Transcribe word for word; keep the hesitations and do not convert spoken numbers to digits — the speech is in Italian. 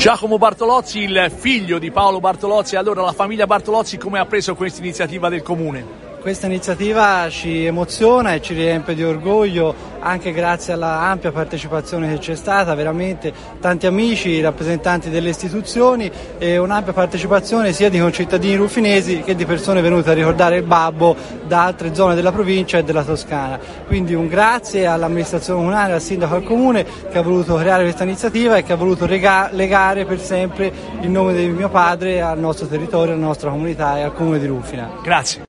Giacomo Bartolozzi, il figlio di Paolo Bartolozzi. Allora, la famiglia Bartolozzi come ha preso questa iniziativa del Comune? Questa iniziativa ci emoziona e ci riempie di orgoglio, anche grazie alla ampia partecipazione che c'è stata, veramente tanti amici, rappresentanti delle istituzioni e un'ampia partecipazione sia di concittadini rufinesi che di persone venute a ricordare il babbo da altre zone della provincia e della Toscana. Quindi un grazie all'amministrazione comunale, al sindaco al comune che ha voluto creare questa iniziativa e che ha voluto rega- legare per sempre il nome di mio padre al nostro territorio, alla nostra comunità e al comune di Rufina. Grazie.